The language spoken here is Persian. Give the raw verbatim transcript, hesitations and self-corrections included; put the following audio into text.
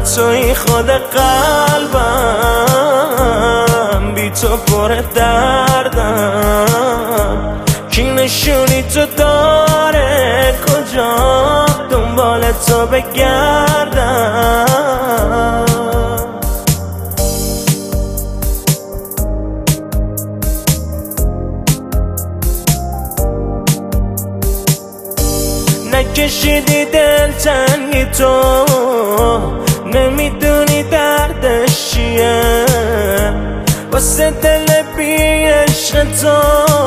توی خود قلبم، بی تو پر دردم. کی نشونی تو داره، کجا دنبال تو بگردم. نکشیدی دل تنگی تو، نمیدونی دردش چیه، واسه دل بی عشق تو